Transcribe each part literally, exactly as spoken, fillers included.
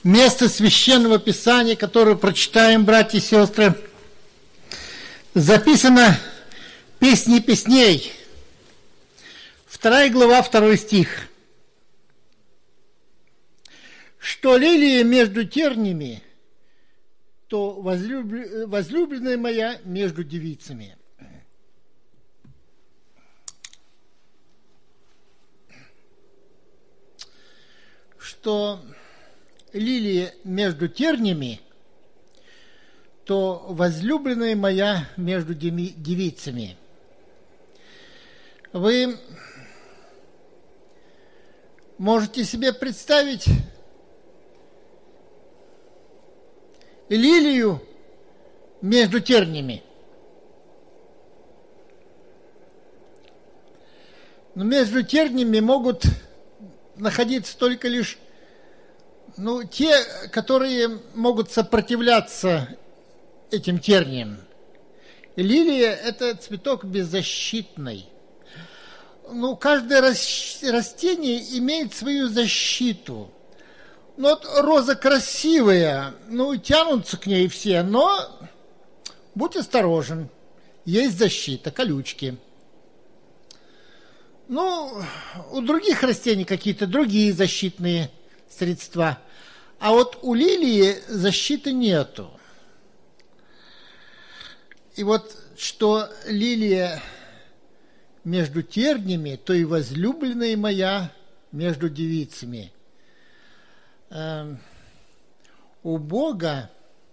Место Священного Писания, которое прочитаем, братья и сестры, записано в Песни песней, вторая глава, второй стих. «Что лилия между тернями, то возлюб... возлюбленная моя между девицами». Что лилия между тернями, то возлюбленная моя между девицами. Вы можете себе представить лилию между тернями? Но между тернями могут находиться только лишь ну, те, которые могут сопротивляться этим терниям. Лилия – это цветок беззащитный. Ну, каждое растение имеет свою защиту. Ну, вот роза красивая, ну, тянутся к ней все, но будь осторожен, есть защита, колючки. Ну, у других растений какие-то другие защитные средства. А вот у лилии защиты нету. И вот что лилия между тернями, то и возлюбленная моя между девицами. Э, у Бога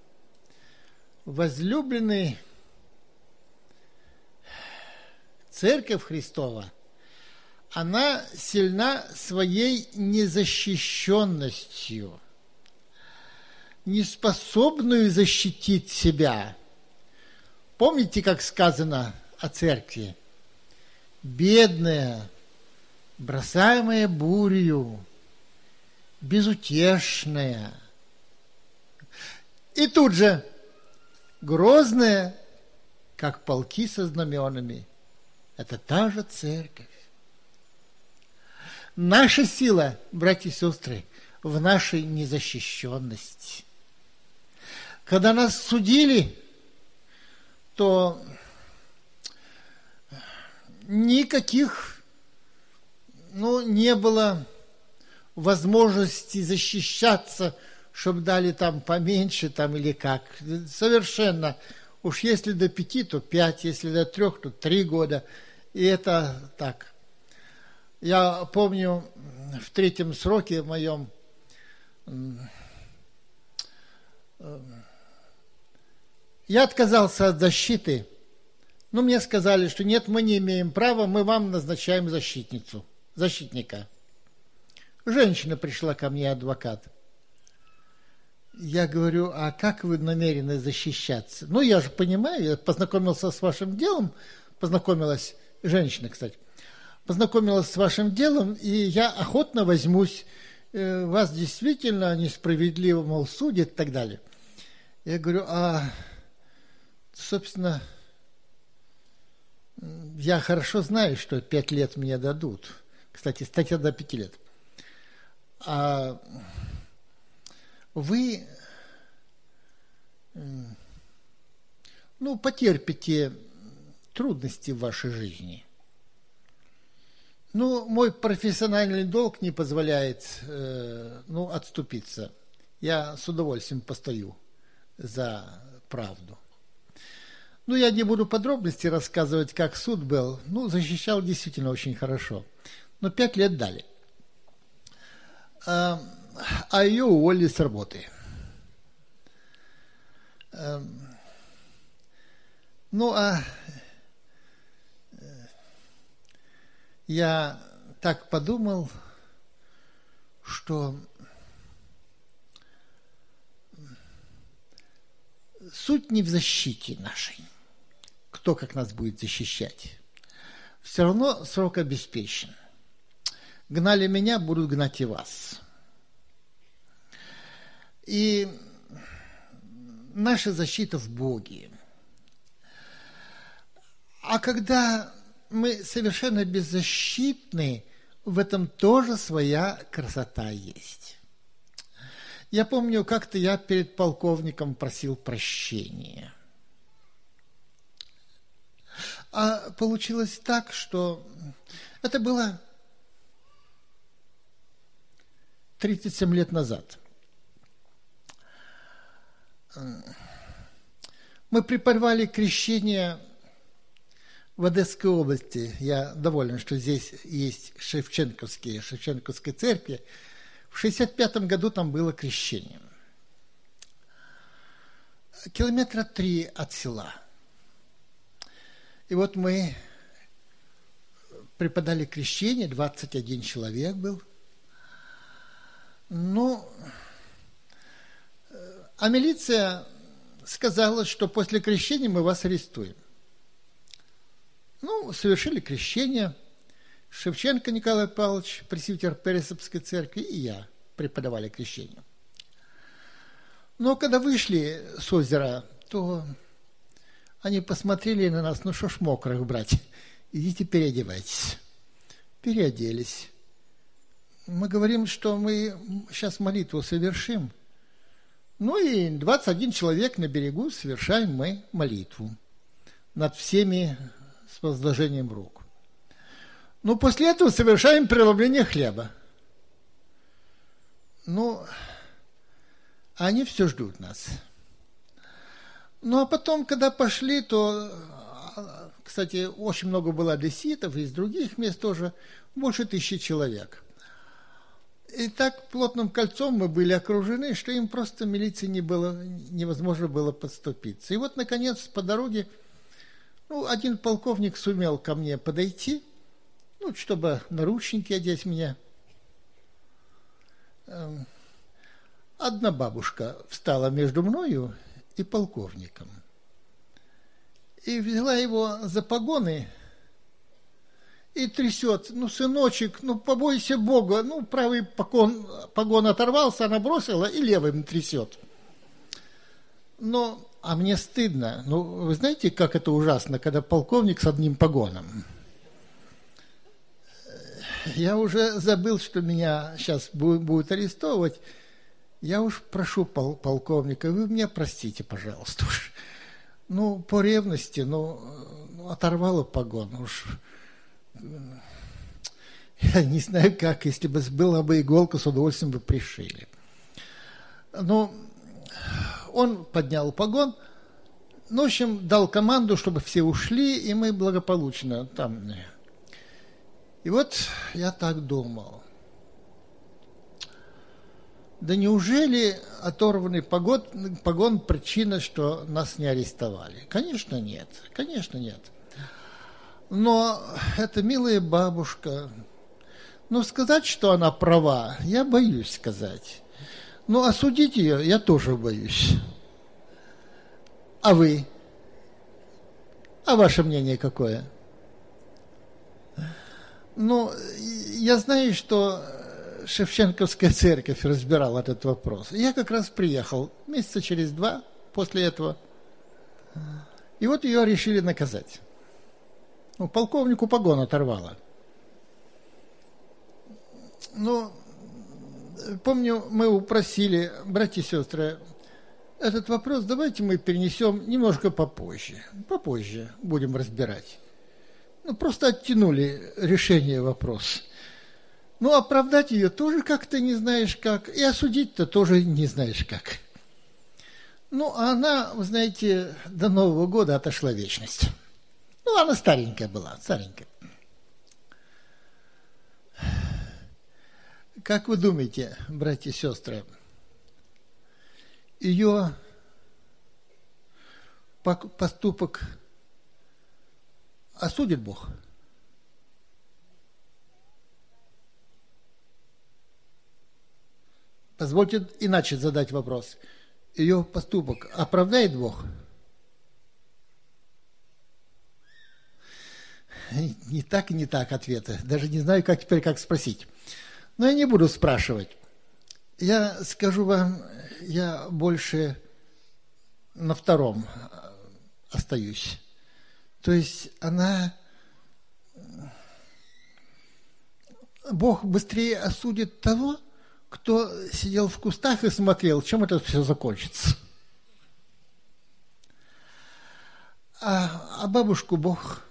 возлюбленный Церковь Христова, она сильна своей незащищенностью, неспособную защитить себя. Помните, как сказано о церкви? Бедная, бросаемая бурью, безутешная. И тут же грозная, как полки со знаменами. Это та же церковь. Наша сила, братья и сестры, в нашей незащищенности. Когда нас судили, то никаких, ну, не было возможности защищаться, чтобы дали там поменьше, там или как. Совершенно. Уж если до пяти, то пять, если до трех, то три года. И это так. Я помню, в третьем сроке моем я отказался от защиты. Но мне сказали, что нет, мы не имеем права, мы вам назначаем защитницу, защитника. Женщина пришла ко мне, адвокат. Я говорю, а как вы намерены защищаться? Ну, я же понимаю, я познакомился с вашим делом, познакомилась, женщина, кстати, познакомилась с вашим делом, и я охотно возьмусь, вас действительно несправедливо, мол, судят и так далее. Я говорю, а, собственно, я хорошо знаю, что пять лет мне дадут. Кстати, статья до пяти лет. А вы, ну, потерпите трудности в вашей жизни. Ну, мой профессиональный долг не позволяет, э, ну, отступиться. Я с удовольствием постою за правду. Ну, я не буду подробности рассказывать, как суд был. Ну, защищал действительно очень хорошо. Но пять лет дали. А, а ее уволили с работы. А, ну, а я так подумал, что суть не в защите нашей. Кто как нас будет защищать. Все равно срок обеспечен. Гнали меня, будут гнать и вас. И наша защита в Боге. А когда мы совершенно беззащитны, в этом тоже своя красота есть. Я помню, как-то я перед полковником просил прощения. А получилось так, что это было тридцать семь лет назад. Мы преподавали крещение в Одесской области. Я доволен, что здесь есть Шевченковские, Шевченковской церкви. В шестьдесят пятом году там было крещение. Километра три от села. И вот мы преподали крещение, двадцать один человек был. Ну, а милиция сказала, что после крещения мы вас арестуем. Ну, совершили крещение. Шевченко Николай Павлович, пресвитер Пересыпской церкви, и я преподавали крещение. Но когда вышли с озера, то они посмотрели на нас: ну что ж мокрых брать, идите переодевайтесь. Переоделись. Мы говорим, что мы сейчас молитву совершим. Ну и двадцать один человек на берегу совершаем мы молитву над всеми с возложением рук. Ну, после этого совершаем преломление хлеба. Ну, они все ждут нас. Ну, а потом, когда пошли, то, кстати, очень много было одесситов, из других мест тоже, больше тысячи человек. И так плотным кольцом мы были окружены, что им просто милиции не было, невозможно было подступиться. И вот, наконец, по дороге, ну, один полковник сумел ко мне подойти, ну, чтобы наручники одеть меня. Одна бабушка встала между мною и полковником. И взяла его за погоны и трясет: ну, сыночек, ну, побойся Бога. Ну, правый погон, погон оторвался, она бросила и левым трясет. Но, а мне стыдно. Ну, вы знаете, как это ужасно, когда полковник с одним погоном. Я уже забыл, что меня сейчас будут арестовывать. Я уж прошу пол- полковника, вы меня простите, пожалуйста. Уж. Ну, по ревности, ну, оторвало погон. Уж. Я не знаю как, если бы была бы иголка, с удовольствием бы пришили. Но он поднял погон, ну, в общем, дал команду, чтобы все ушли, и мы благополучно там... И вот я так думал, да неужели оторванный погон, погон причина, что нас не арестовали? Конечно, нет, конечно, нет. Но эта милая бабушка, ну, сказать, что она права, я боюсь сказать. Ну, осудить ее я тоже боюсь. А вы? А ваше мнение какое? Ну, я знаю, что Шевченковская церковь разбирала этот вопрос. Я как раз приехал месяца через два после этого. И вот ее решили наказать. Ну, полковнику погон оторвало. Ну, помню, мы упросили, братья и сестры, этот вопрос давайте мы перенесем немножко попозже. Попозже будем разбирать. Ну, просто оттянули решение вопроса. Ну, оправдать ее тоже как-то не знаешь как, и осудить-то тоже не знаешь как. Ну, а она, вы знаете, до Нового года отошла в вечность. Ну, она старенькая была, старенькая. Как вы думаете, братья и сестры, ее поступок осудит Бог? Позвольте иначе задать вопрос. Ее поступок оправдает Бог? Не так и не так ответы. Даже не знаю, как теперь как спросить. Но я не буду спрашивать. Я скажу вам, я больше на втором остаюсь. То есть она... Бог быстрее осудит того, кто сидел в кустах и смотрел, чем это все закончится. А, а бабушку Бог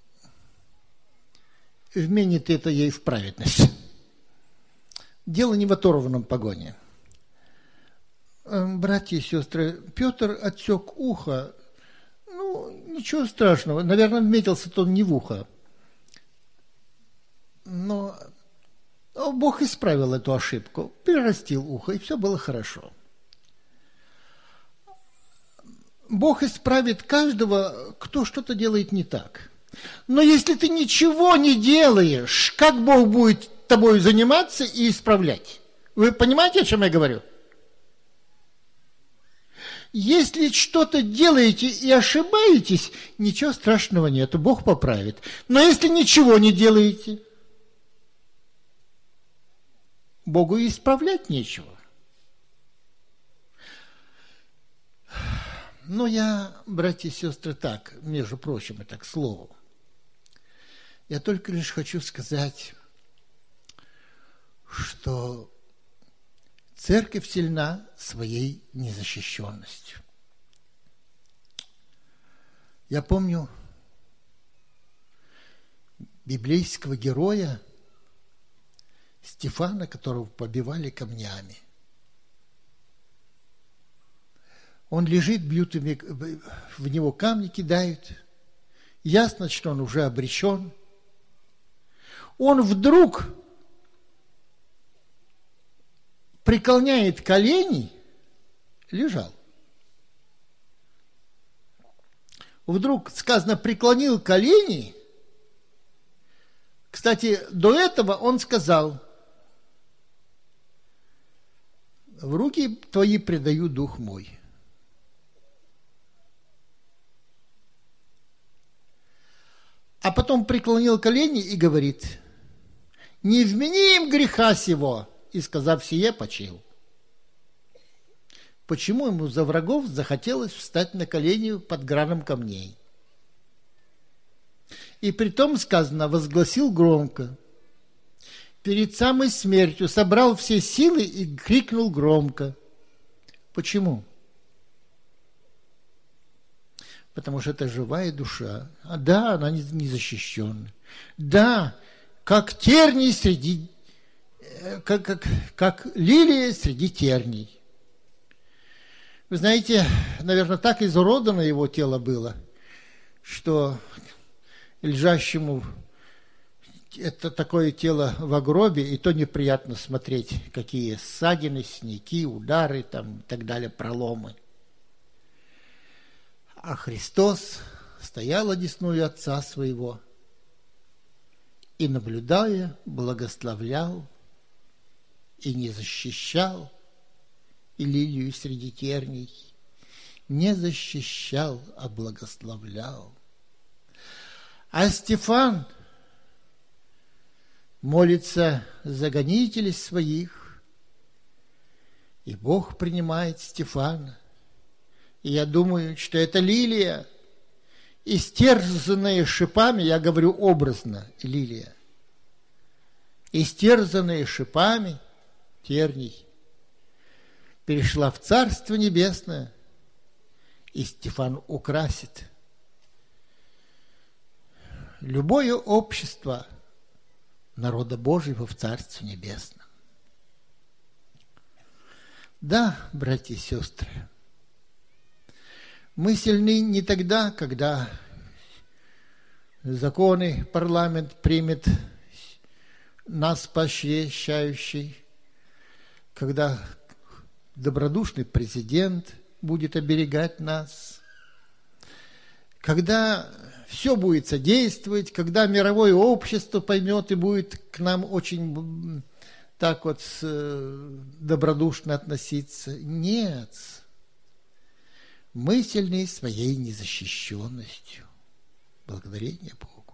вменит это ей в праведность. Дело не в оторванном погоне. Братья и сестры, Петр отсек ухо. Ну, ничего страшного. Наверное, вметился-то он не в ухо. Но Бог исправил эту ошибку, перерастил ухо, и все было хорошо. Бог исправит каждого, кто что-то делает не так. Но если ты ничего не делаешь, как Бог будет тобой заниматься и исправлять? Вы понимаете, о чем я говорю? Если что-то делаете и ошибаетесь, ничего страшного нет, Бог поправит. Но если ничего не делаете, Богу и исправлять нечего. Но я, братья и сестры, так, между прочим, это к слову. Я только лишь хочу сказать, что церковь сильна своей незащищенностью. Я помню библейского героя Стефана, которого побивали камнями. Он лежит, бьют в него камни, кидают. Ясно, что он уже обречен. Он вдруг преклоняет колени, лежал. Вдруг, сказано, преклонил колени. Кстати, до этого он сказал: в руки твои предаю дух мой. А потом преклонил колени и говорит: не вмени им греха сего, и, сказав сие, почил. Почему ему за врагов захотелось встать на колени под градом камней? И притом, сказано, возгласил громко. Перед самой смертью собрал все силы и крикнул громко. Почему? Потому что это живая душа. А да, она не защищена. Да, как терний среди, как, как, как лилия среди терней. Вы знаете, наверное, так изуродано его тело было, что лежащему это такое тело в гробе, и то неприятно смотреть, какие ссадины, синяки, удары там, и так далее, проломы. А Христос стоял одесную Отца Своего и, наблюдая, благословлял и не защищал, и лилию среди терней не защищал, а благословлял. А Стефан молится за гонителей своих, и Бог принимает Стефана. И я думаю, что это лилия, истерзанная шипами, я говорю образно, лилия, истерзанная шипами терний, перешла в Царство Небесное, и Стефан украсит любое общество народа Божьего в Царстве Небесном. Да, братья и сестры, мы сильны не тогда, когда законы парламент примет, нас поощряющий, когда добродушный президент будет оберегать нас, когда все будет содействовать, когда мировое общество поймет и будет к нам очень так вот добродушно относиться. Нет. Мы сильны своей незащищенностью. Благодарение Богу.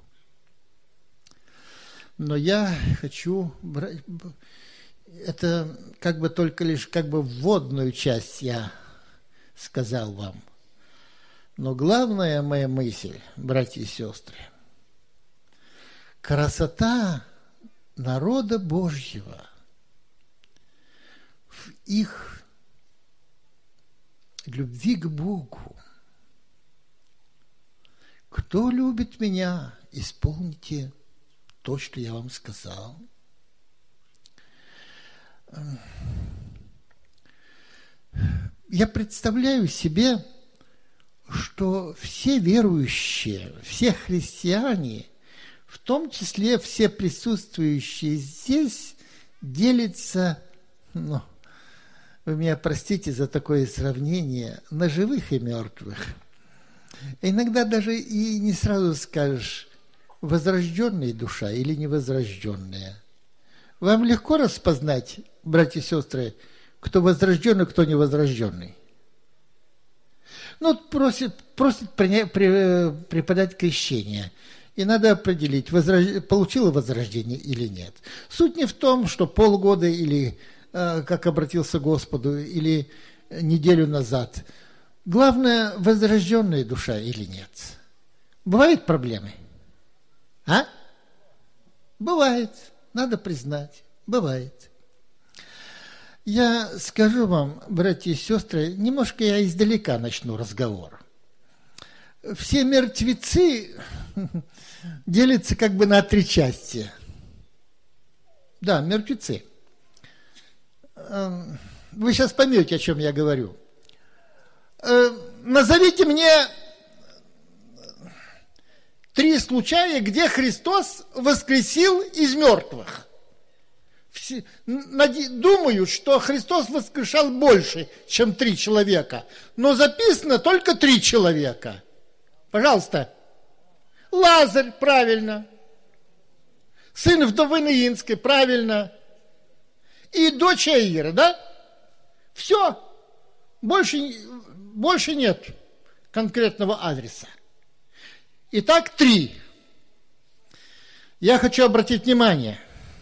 Но я хочу брать... Это как бы только лишь как бы вводную часть я сказал вам. Но главная моя мысль, братья и сестры, красота народа Божьего их любви к Богу. Кто любит меня, исполните то, что я вам сказал. Я представляю себе, что все верующие, все христиане, в том числе все присутствующие здесь, делятся, ну, вы меня простите за такое сравнение, на живых и мертвых. Иногда даже и не сразу скажешь, возрожденная душа или невозрожденная. Вам легко распознать, братья и сестры, кто возрожденный, кто невозрожденный? Ну, просит, просит принять, преподать крещение. И надо определить, возрож... получило возрождение или нет. Суть не в том, что полгода или э, как обратился к Господу, или неделю назад. Главное, возрожденная душа или нет. Бывают проблемы? А? Бывает. Надо признать. Бывает. Я скажу вам, братья и сестры, немножко я издалека начну разговор. Все мертвецы делятся как бы на три части. Да, мертвецы. Вы сейчас поймете, о чем я говорю. Назовите мне три случая, где Христос воскресил из мертвых. Думаю, что Христос воскрешал больше, чем три человека. Но записано только три человека. Пожалуйста. Лазарь, правильно. Сын вдовы Наинской, правильно. И дочь Аира, да? Все. Больше, больше нет конкретного адреса. Итак, три. Я хочу обратить внимание.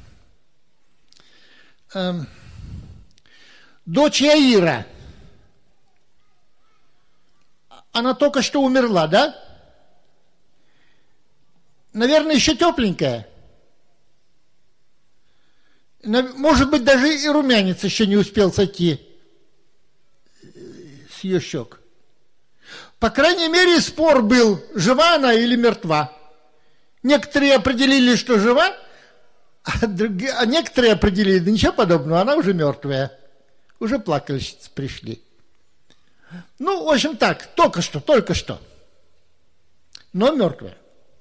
Эм, дочь Аира. Она только что умерла, да? Наверное, еще тепленькая. Может быть, даже и румянец еще не успел сойти с ее щек. По крайней мере, спор был, жива она или мертва. Некоторые определили, что жива, а, другие, а некоторые определили, да ничего подобного, она уже мертвая. Уже плакальщицы пришли. Ну, в общем так, только что, только что. Но мертвая.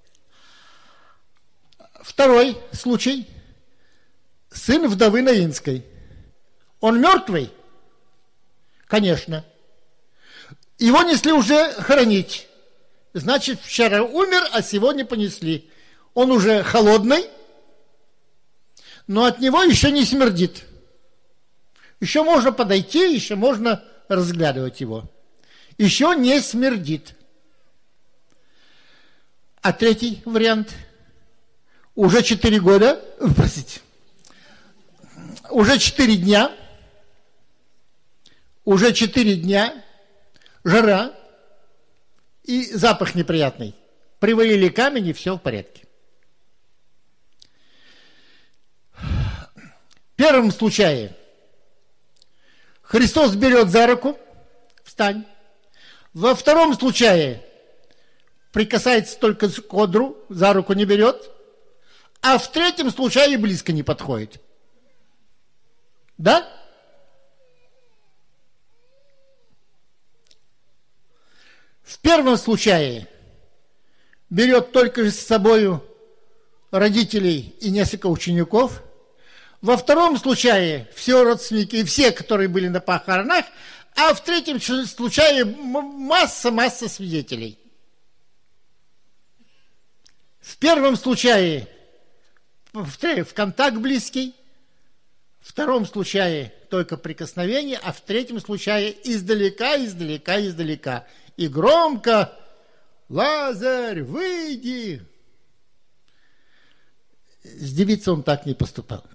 Второй случай. Сын вдовы Наинской. Он мертвый? Конечно. Его несли уже хоронить. Значит, вчера умер, а сегодня понесли. Он уже холодный, но от него еще не смердит. Еще можно подойти, еще можно разглядывать его. Еще не смердит. А третий вариант. Уже четыре года, простите, уже четыре дня, уже четыре дня, жара и запах неприятный. Привалили камень, и все в порядке. В первом случае Христос берет за руку, встань. Во втором случае прикасается только к одру, за руку не берет. А в третьем случае близко не подходит. Да? В первом случае берет только с собою родителей и несколько учеников. Во втором случае все родственники и все, которые были на похоронах. А в третьем случае масса-масса свидетелей. В первом случае в контакт близкий, в втором случае только прикосновение, а в третьем случае издалека, издалека, издалека. И громко: «Лазарь, выйди!» С девицей он так не поступал.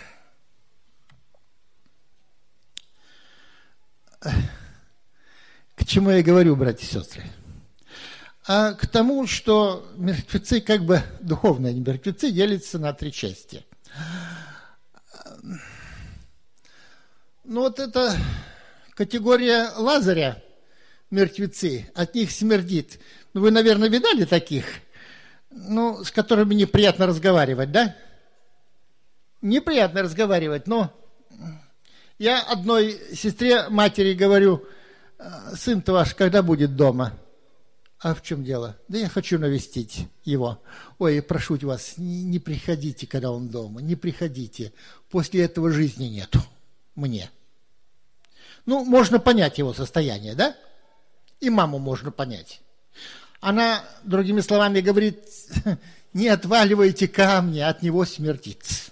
К чему я говорю, братья и сестры? А к тому, что мертвецы, как бы духовные мертвецы, делятся на три части. Ну вот это категория Лазаря, мертвецы, от них смердит. Ну, вы, наверное, видали таких, ну, с которыми неприятно разговаривать, да? Неприятно разговаривать, но я одной сестре матери говорю: сын-то ваш когда будет дома? А в чем дело? Да я хочу навестить его. Ой, прошу вас, не, не приходите, когда он дома, не приходите. После этого жизни нету мне. Ну, можно понять его состояние, да? И маму можно понять. Она, другими словами, говорит: не отваливайте камни, от него смердится.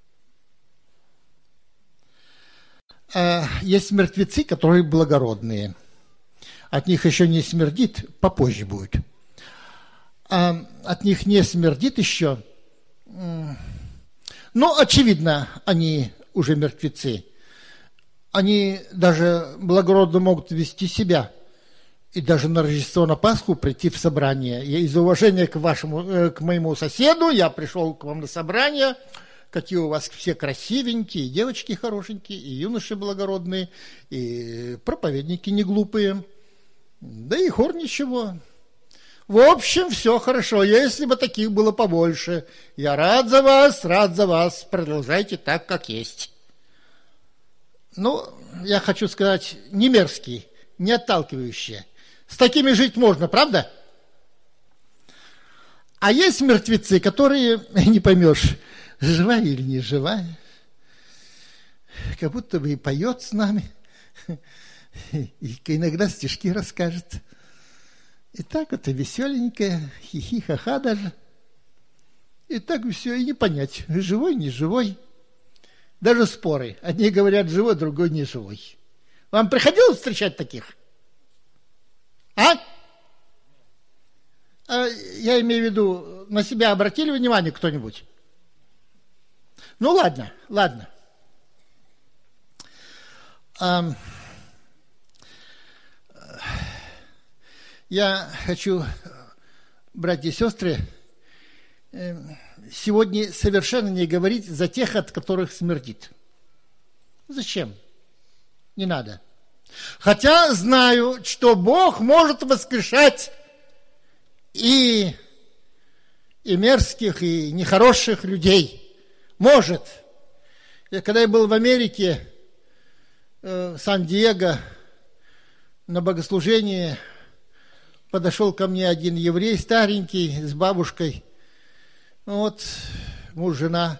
А есть мертвецы, которые благородные. От них еще не смердит, попозже будет. А от них не смердит еще. Но, очевидно, они уже мертвецы. Они даже благородно могут вести себя. И даже на Рождество, на Пасху прийти в собрание. Я из уважения к вашему, к моему соседу, я пришел к вам на собрание. Какие у вас все красивенькие, девочки хорошенькие, и юноши благородные, и проповедники не глупые. Да и хор ничего. В общем, все хорошо, если бы таких было побольше. Я рад за вас, рад за вас. Продолжайте так, как есть. Ну, я хочу сказать, не мерзкие, не отталкивающие. С такими жить можно, правда? А есть мертвецы, которые не поймешь, живая или не живая. Как будто бы и поет с нами. И иногда стишки расскажет. И так это веселенькое, хихи-ха-ха даже. И так все, и не понять, живой, не живой. Даже споры. Одни говорят живой, другой не живой. Вам приходилось встречать таких? А? А я имею в виду, на себя обратили внимание кто-нибудь? Ну ладно, ладно. А, я хочу, братья и сестры, сегодня совершенно не говорить за тех, от которых смердит. Зачем? Не надо. Хотя знаю, что Бог может воскрешать и, и мерзких, и нехороших людей. Может. Я, когда я был в Америке, в Сан-Диего, на богослужении, подошел ко мне один еврей старенький с бабушкой. Ну вот, муж, жена.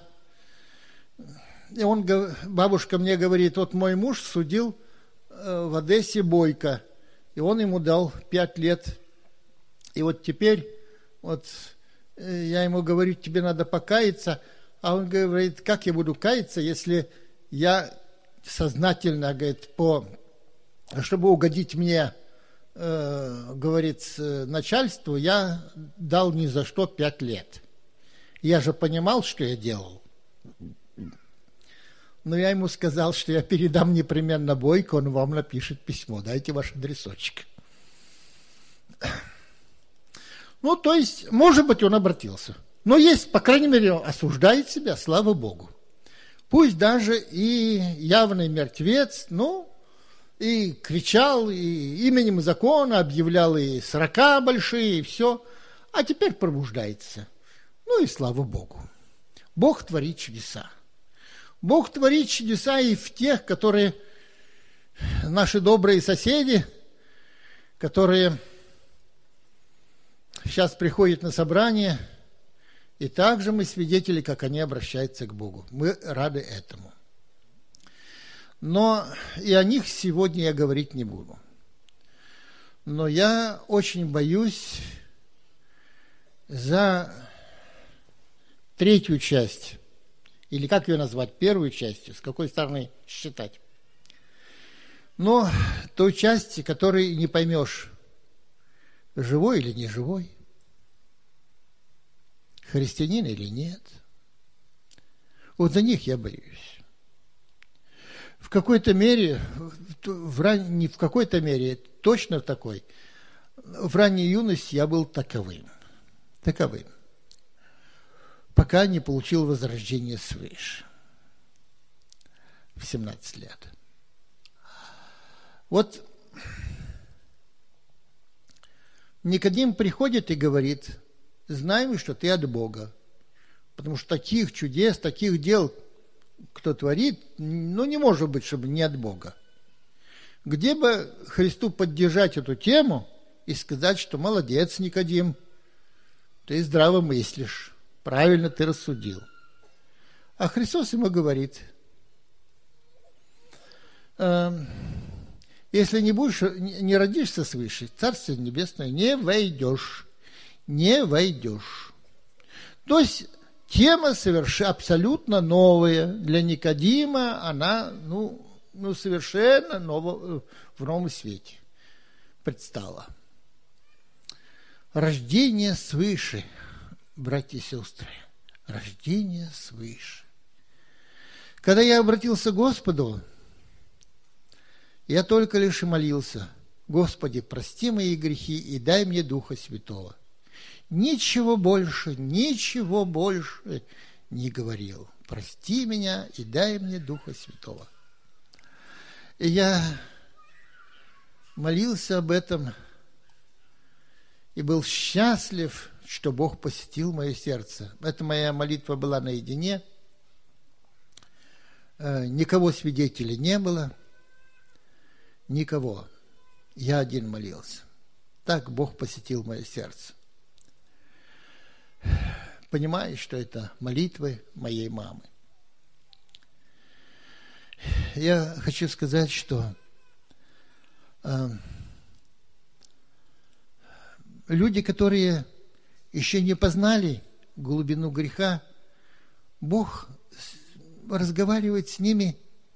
И он, бабушка мне говорит: вот мой муж судил в Одессе Бойко, и он ему дал пять лет. И вот теперь, вот я ему говорю: тебе надо покаяться. А он говорит: как я буду каяться, если я сознательно, говорит, по, чтобы угодить мне, э, говорит, начальству, я дал ни за что пять лет. Я же понимал, что я делал. Но я ему сказал, что я передам непременно Бойко, он вам напишет письмо, дайте ваш адресочек. Ну, то есть, может быть, он обратился. Но есть, по крайней мере, осуждает себя, слава Богу. Пусть даже и явный мертвец, ну, и кричал, и именем закона объявлял и сорока большие, и все, а теперь пробуждается. Ну и слава Богу. Бог творит чудеса. Бог творит чудеса и в тех, которые наши добрые соседи, которые сейчас приходят на собрание, и также мы свидетели, как они обращаются к Богу. Мы рады этому. Но и о них сегодня я говорить не буду. Но я очень боюсь за третью часть, или как ее назвать, первую часть, с какой стороны считать. Но той части, которой не поймешь, живой или не живой, христианин или нет. Вот за них я боюсь. В какой-то мере, в ран... не в какой-то мере, точно такой, в ранней юности я был таковым. Таковым. Пока не получил возрождение свыше. В семнадцать лет. Вот Никодим приходит и говорит: знаем, что ты от Бога. Потому что таких чудес, таких дел, кто творит, ну, не может быть, чтобы не от Бога. Где бы Христу поддержать эту тему и сказать, что молодец, Никодим, ты здраво мыслишь, правильно ты рассудил. А Христос ему говорит: если не будешь, не родишься свыше, Царствие Небесное не войдешь, не войдешь. То есть тема совершенно абсолютно новая для Никодима, она, ну, ну совершенно ново, в новом свете предстала. Рождение свыше, братья и сестры, рождение свыше. Когда я обратился к Господу, я только лишь и молился: Господи, прости мои грехи и дай мне Духа Святого. Ничего больше, ничего больше не говорил. Прости меня и дай мне Духа Святого. И я молился об этом и был счастлив, что Бог посетил мое сердце. Эта моя молитва была наедине. Никого свидетелей не было. Никого. Я один молился. Так Бог посетил мое сердце. Понимаешь, что это молитвы моей мамы. Я хочу сказать, что э, люди, которые еще не познали глубину греха, Бог разговаривает с ними,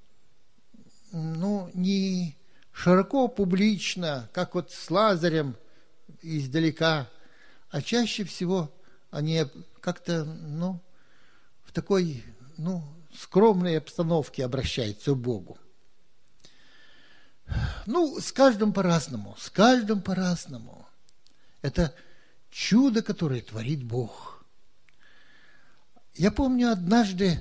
ну, не широко, публично, как вот с Лазарем издалека, а чаще всего они как-то, ну, в такой, ну, скромной обстановке обращаются к Богу. Ну, с каждым по-разному, с каждым по-разному. Это чудо, которое творит Бог. Я помню, однажды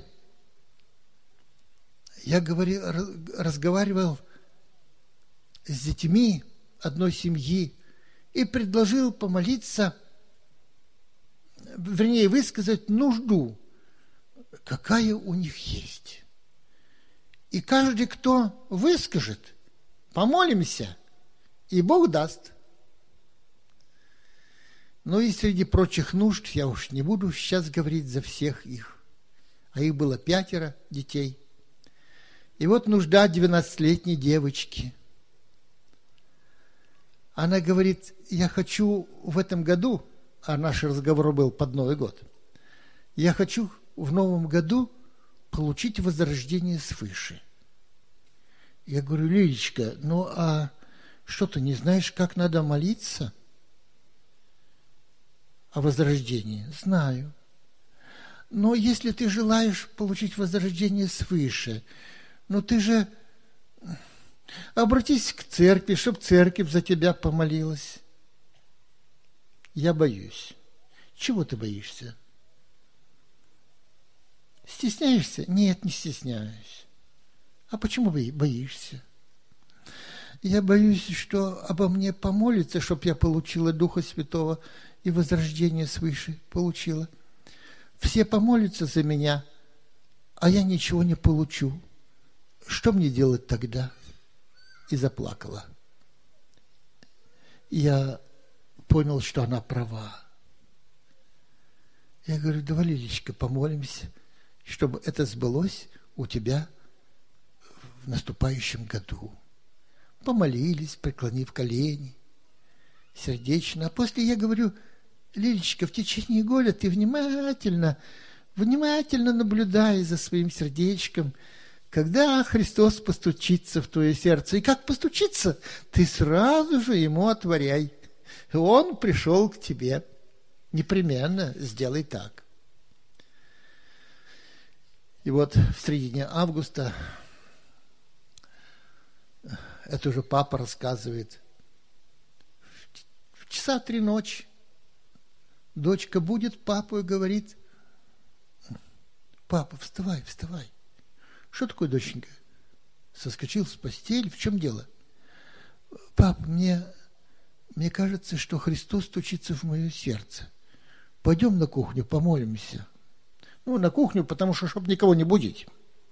я говорил, разговаривал с детьми одной семьи и предложил помолиться, вернее, высказать нужду, какая у них есть. И каждый, кто выскажет, помолимся, и Бог даст. Ну и среди прочих нужд, я уж не буду сейчас говорить за всех их, а их было пятеро детей. И вот нужда двенадцатилетней девочки. Она говорит: я хочу в этом году, а наш разговор был под Новый год, я хочу в новом году получить возрождение свыше. Я говорю: Лилечка, ну а что, ты не знаешь, как надо молиться о возрождении? Знаю. Но если ты желаешь получить возрождение свыше, ну ты же обратись к церкви, чтобы церковь за тебя помолилась. Я боюсь. Чего ты боишься? Стесняешься? Нет, не стесняюсь. А почему боишься? Я боюсь, что обо мне помолится, чтобы я получила Духа Святого и возрождение свыше получила. Все помолятся за меня, а я ничего не получу. Что мне делать тогда? И заплакала. Я понял, что она права. Я говорю: давай, Лилечка, помолимся, чтобы это сбылось у тебя в наступающем году. Помолились, преклонив колени, сердечно. А после я говорю: Лилечка, в течение года ты внимательно, внимательно наблюдай за своим сердечком, когда Христос постучится в твое сердце. И как постучится, ты сразу же ему отворяй. Он пришел к тебе. Непременно сделай так. И вот в середине августа, это уже папа рассказывает, в часа три ночи дочка будет папу и говорит: папа, вставай, вставай. Что такое, доченька? Соскочил с постели, в чем дело? пап, мне, мне кажется, что Христос стучится в мое сердце. Пойдем на кухню, помолимся. Ну, на кухню, потому что, чтобы никого не будить.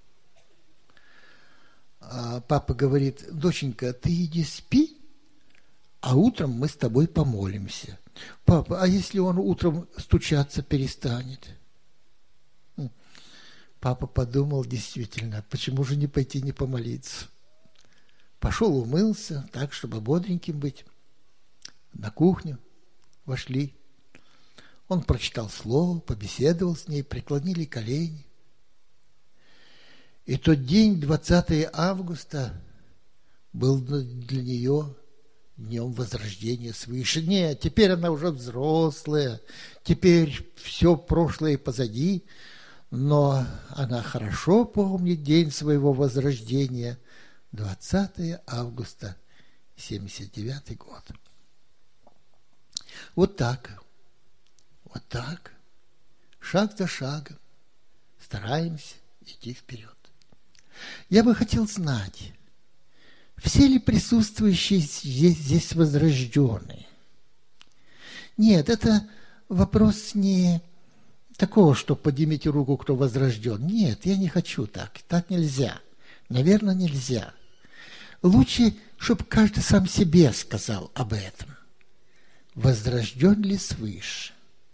А папа говорит: доченька, ты иди спи, а утром мы с тобой помолимся. Папа, а если он утром стучаться перестанет? Папа подумал, действительно, почему же не пойти не помолиться? Пошел, умылся, так, чтобы бодреньким быть. На кухню вошли. Он прочитал слово, побеседовал с ней, преклонили колени. И тот день, двадцатого августа, был для нее днем возрождения свыше. Нет, теперь она уже взрослая, теперь все прошлое позади, но она хорошо помнит день своего возрождения, двадцатого августа, семьдесят девятый год. Вот так. Вот так, шаг за шагом, стараемся идти вперед. Я бы хотел знать, все ли присутствующие здесь, здесь возрожденные? Нет, это вопрос не такого, что поднимите руку, кто возрожден. Нет, я не хочу так. Так нельзя. Наверное, нельзя. Лучше, чтобы каждый сам себе сказал об этом. Возрожден ли свыше?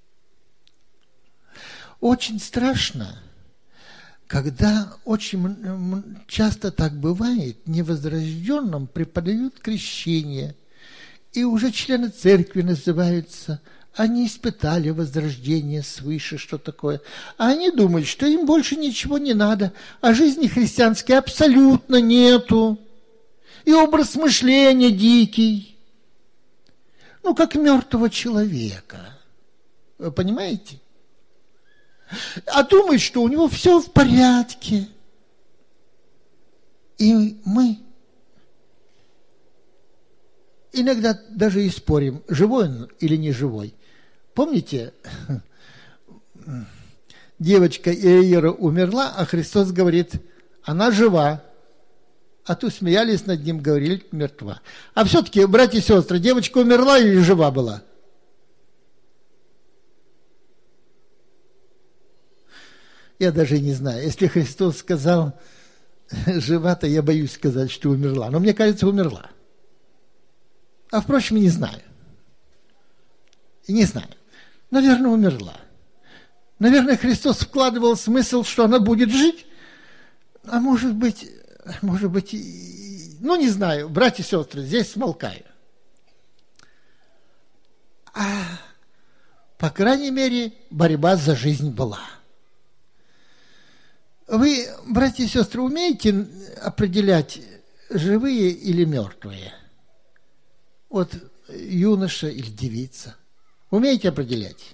Очень страшно, когда очень часто так бывает, невозрожденным преподают крещение, и уже члены церкви называются, они испытали возрождение свыше, что такое. А они думают, что им больше ничего не надо, а жизни христианской абсолютно нету. И образ мышления дикий, ну, как мертвого человека. Вы понимаете? А думает, что у него все в порядке. И мы иногда даже и спорим, живой он или не живой. Помните, девочка Иаира умерла, а Христос говорит, она жива. А то смеялись над ним, говорили, мертва. А все-таки, братья и сестры, девочка умерла или жива была? Я даже не знаю. Если Христос сказал жива, то я боюсь сказать, что умерла. Но мне кажется, умерла. А впрочем, не знаю. И не знаю. Наверное, умерла. Наверное, Христос вкладывал смысл, что она будет жить. А может быть, может быть, ну не знаю, братья и сестры, здесь смолкаю. А, по крайней мере, борьба за жизнь была. Вы, братья и сестры, умеете определять, живые или мертвые? Вот юноша или девица. Умеете определять?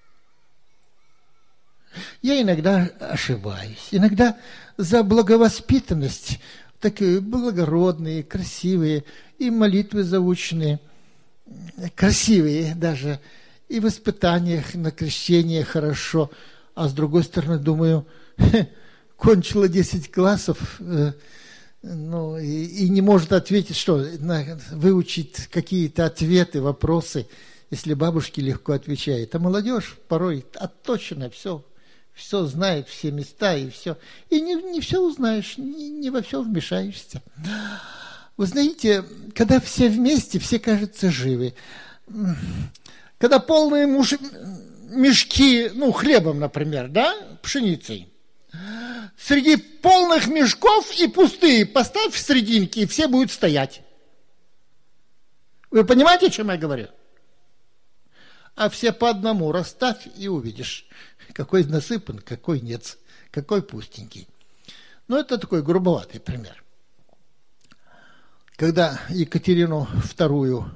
Я иногда ошибаюсь. Иногда за благовоспитанность, такие благородные, красивые, и молитвы заученные, красивые даже, и в испытаниях на крещение хорошо. А с другой стороны, думаю, кончила десять классов, э, ну, и, и не может ответить, что, на, выучить какие-то ответы, вопросы, если бабушки легко отвечают. А молодежь порой отточена, все, все знает, все места и все. И не, не все узнаешь, не, не во все вмешаешься. Вы знаете, когда все вместе, все, кажется, живы. Когда полные муж... мешки, ну, хлебом, например, да, пшеницей, среди полных мешков и пустые поставь в серединке, и все будут стоять. Вы понимаете, о чем я говорю? А все по одному расставь и увидишь, какой насыпан, какой нет, какой пустенький. Ну, это такой грубоватый пример. Когда Екатерину вторую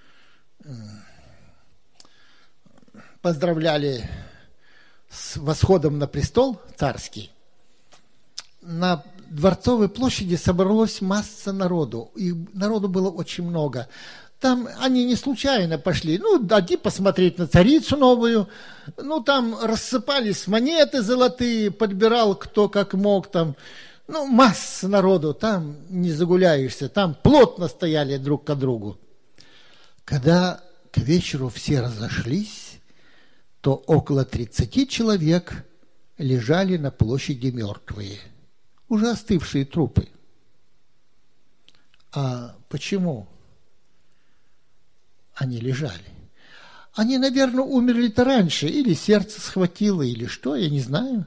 поздравляли с восходом на престол царский, на Дворцовой площади собралась масса народу, и народу было очень много. Там они не случайно пошли, ну, иди посмотреть на царицу новую, ну, там рассыпались монеты золотые, подбирал кто как мог, там, Ну, масса народу, там не загуляешься, там плотно стояли друг к другу. Когда к вечеру все разошлись, то около тридцати человек лежали на площади мертвые, уже остывшие трупы. А почему они лежали? Они, наверное, умерли-то раньше, или сердце схватило, или что, я не знаю.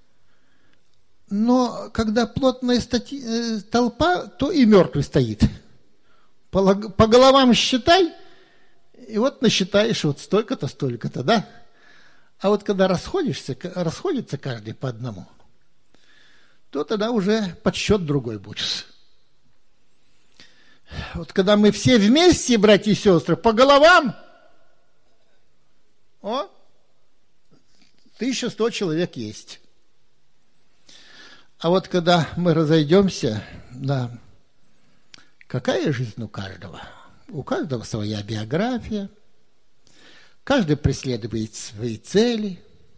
Но когда плотная стати... э, толпа, то и мертвый стоит. По, по головам считай, и вот насчитаешь вот столько-то, столько-то, да? А вот когда расходишься, расходится каждый по одному, то тогда уже подсчет другой будет. Вот когда мы все вместе, братья и сестры, по головам, о, тысяча сто человек есть. А вот когда мы разойдемся, да, какая жизнь у каждого? У каждого своя биография, каждый преследует свои цели.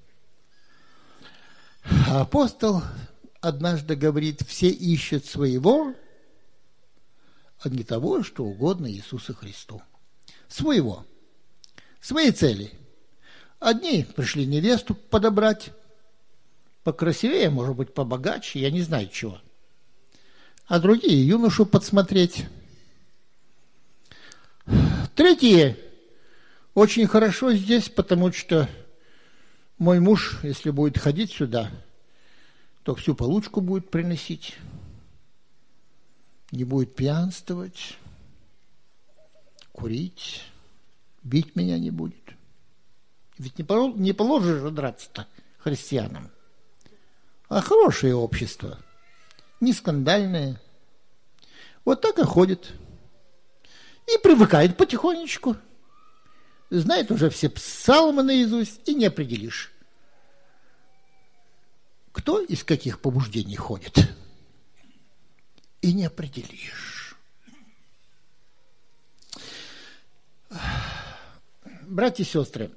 А апостол однажды говорит, все ищут своего, а не того, что угодно Иисусу Христу. Своего, свои цели. Одни пришли невесту подобрать, покрасивее, может быть, побогаче, я не знаю чего. А другие юношу подсмотреть. Третьи очень хорошо здесь, потому что мой муж, если будет ходить сюда, то всю получку будет приносить, не будет пьянствовать, курить, бить меня не будет. Ведь не положено же драться-то христианам. А хорошее общество, не скандальное. Вот так и ходит. И привыкает потихонечку. Знает уже все псалмы наизусть, и не определишь, кто из каких побуждений ходит. И не определишь. Братья и сестры,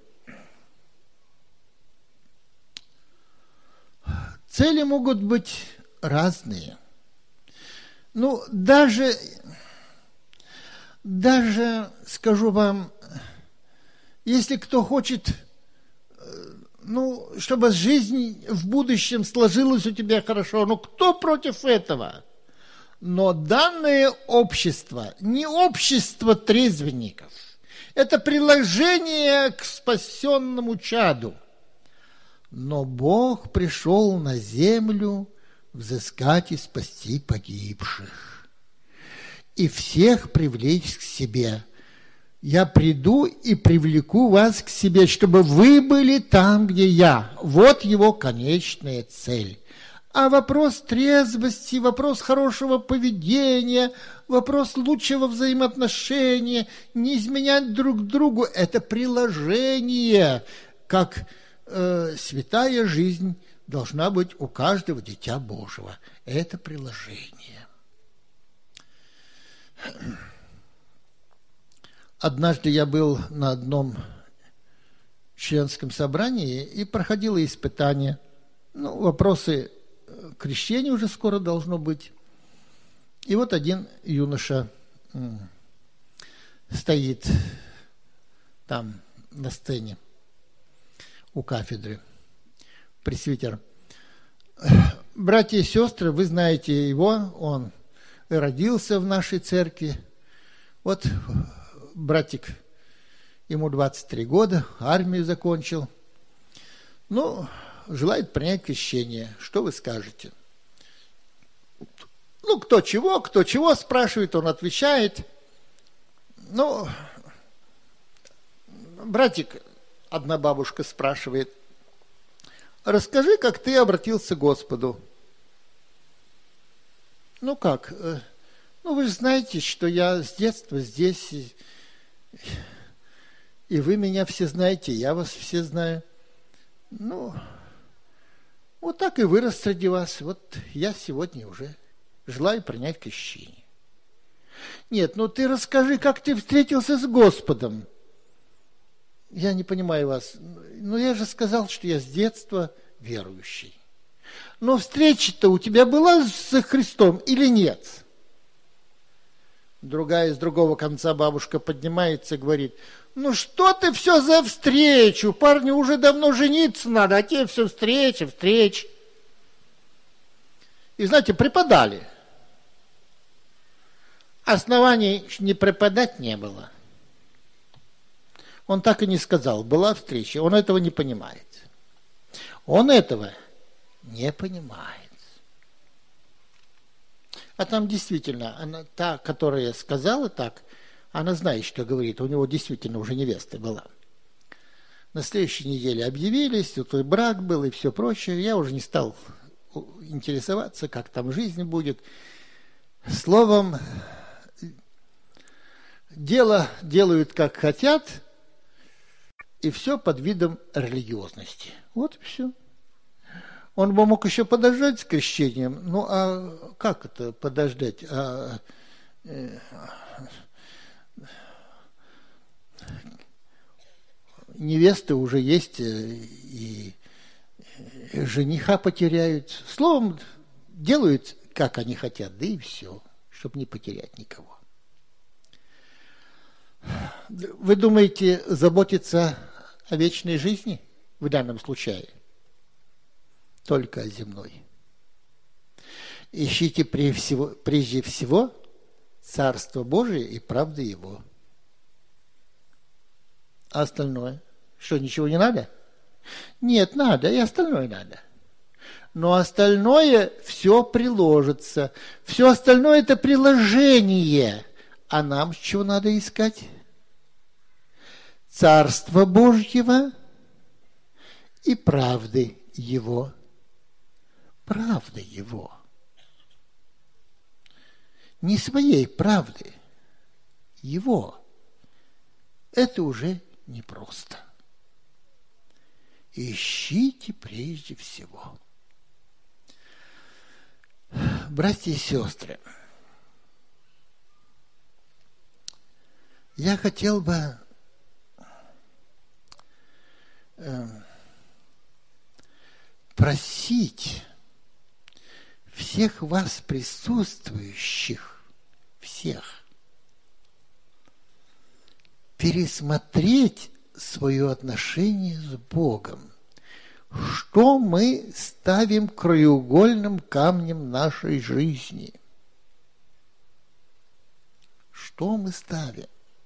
цели могут быть разные. Ну, даже, даже, скажу вам, если кто хочет, ну, чтобы жизнь в будущем сложилась у тебя хорошо, ну, кто против этого? Но данное общество не общество трезвенников. Это приложение к спасенному чаду. Но Бог пришел на землю взыскать и спасти погибших. И всех привлечь к себе. Я приду и привлеку вас к себе, чтобы вы были там, где я. Вот его конечная цель. А вопрос трезвости, вопрос хорошего поведения, вопрос лучшего взаимоотношения, не изменять друг другу – это приложение, как э, святая жизнь должна быть у каждого дитя Божьего. Это приложение. Однажды я был на одном членском собрании и проходило испытание. Ну, вопросы крещения уже скоро должно быть. И вот один юноша стоит там на сцене у кафедры, пресвитер. Братья и сестры, вы знаете его, он родился в нашей церкви. Вот братик, ему двадцать три года, армию закончил. Ну, желает принять крещение. Что вы скажете? Ну, кто чего, кто чего спрашивает, он отвечает. Ну, братик, одна бабушка спрашивает, расскажи, как ты обратился к Господу. Ну, как? Ну, вы же знаете, что я с детства здесь, и, и вы меня все знаете, я вас все знаю. Ну, вот так и вырос среди вас. Вот я сегодня уже желаю принять крещение. Нет, ну ты расскажи, как ты встретился с Господом. Я не понимаю вас. Ну, я же сказал, что я с детства верующий. Но встреча-то у тебя была с Христом или нет? Другая с другого конца бабушка поднимается и говорит: ну что ты все за встречу? Парню уже давно жениться надо, а тебе все встреча, встреча. И знаете, преподали. Оснований не преподать не было. Он так и не сказал, была встреча. Он этого не понимает. Он этого не понимает. А там действительно, она, та, которая сказала так, она знает, что говорит. У него действительно уже невеста была. На следующей неделе объявились, тут и брак был, и все прочее. Я уже не стал интересоваться, как там жизнь будет. Словом, дело делают, как хотят, и все под видом религиозности. Вот и все. Он бы мог еще подождать с крещением. Ну, а как это подождать? А, э, невесты уже есть, и жениха потеряют. Словом, делают, как они хотят, да и все, чтобы не потерять никого. Вы думаете, заботиться о вечной жизни в данном случае? Только о земной. Ищите прежде всего, прежде всего Царство Божие и правды Его. А остальное? Что, ничего не надо? Нет, надо, и остальное надо. Но остальное все приложится. Все остальное это приложение. А нам чего надо искать? Царство Божьего и правды Его. Правда Его. Не своей правды. Его. Это уже непросто. Ищите прежде всего. Братья и сестры, я хотел бы э, просить всех вас присутствующих, всех, пересмотреть свое отношение с Богом. Что мы ставим краеугольным камнем нашей жизни? Что мы ставим?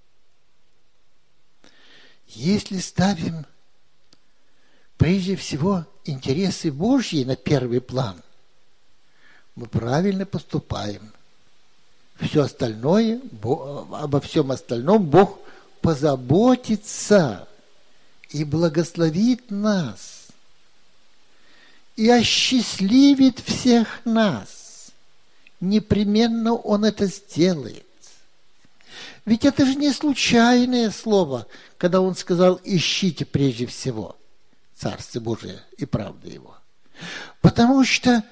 Если ставим прежде всего интересы Божьи на первый план, мы правильно поступаем. Все остальное, обо всем остальном Бог позаботится и благословит нас, и осчастливит всех нас. Непременно Он это сделает. Ведь это же не случайное слово, когда Он сказал: ищите прежде всего Царство Божие и правду Его. Потому что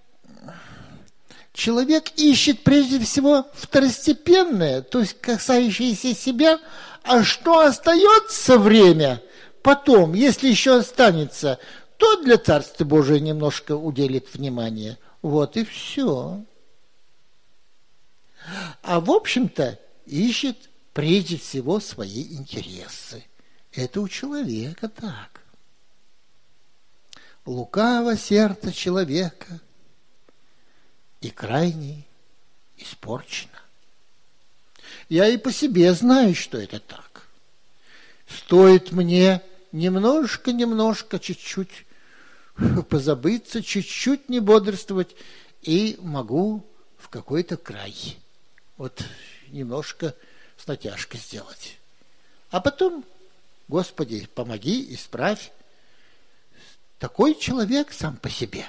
человек ищет прежде всего второстепенное, то есть касающееся себя, а что остается время потом, если еще останется, то для Царства Божия немножко уделит внимание. Вот и все. А в общем-то ищет прежде всего свои интересы. Это у человека так. Лукаво сердце человека и крайне испорчено. Я и по себе знаю, что это так. Стоит мне немножко-немножко, чуть-чуть позабыться, чуть-чуть не бодрствовать, и могу в какой-то край. Вот немножко с натяжкой сделать. А потом, Господи, помоги, исправь. Такой человек сам по себе.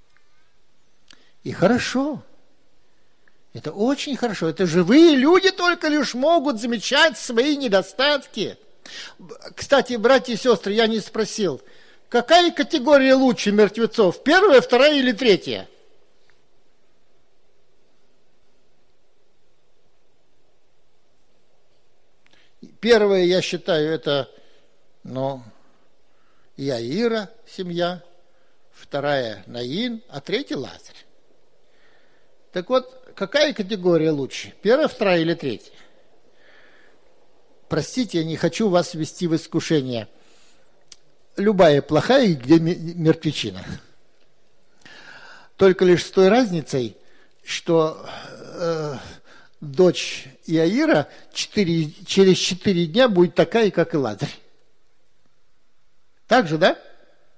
И хорошо. Это очень хорошо. Это живые люди только лишь могут замечать свои недостатки. Кстати, братья и сестры, я не спросил, какая категория лучше мертвецов? Первая, вторая или третья? Первая, я считаю, это, ну, Иаира, семья. вторая Наин, а третья Лазарь. Так вот, какая категория лучше? Первая, вторая или третья? Простите, я не хочу вас ввести в искушение. Любая плохая, где мертвечина. Только лишь с той разницей, что э, дочь Иаира четыре, через четыре дня будет такая, как и Лазарь. Так же, да?